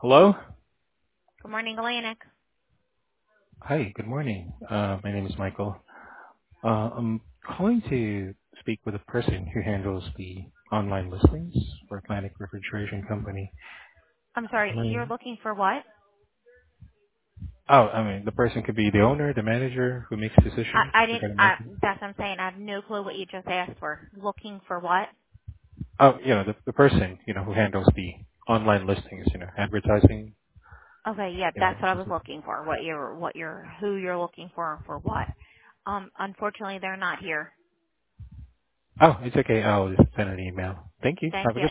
Hello? Good morning, Atlantic. Hi, good morning. My name is Michael. I'm calling to speak with a person who handles the online listings for Atlantic Refrigeration Company. I'm sorry, Am I- you're looking for what? I mean, the person could be the owner, the manager who makes decisions I didn't, regarding marketing. that's what I'm saying. I have no clue what you just asked for. Looking for what? The person, who handles the online listings, advertising, Okay, yeah, that's what I was just, looking for. Who you're looking for and for what. Unfortunately they're not here. oh, it's okay. I'll just send an email. Thank you. Thank Have a you. good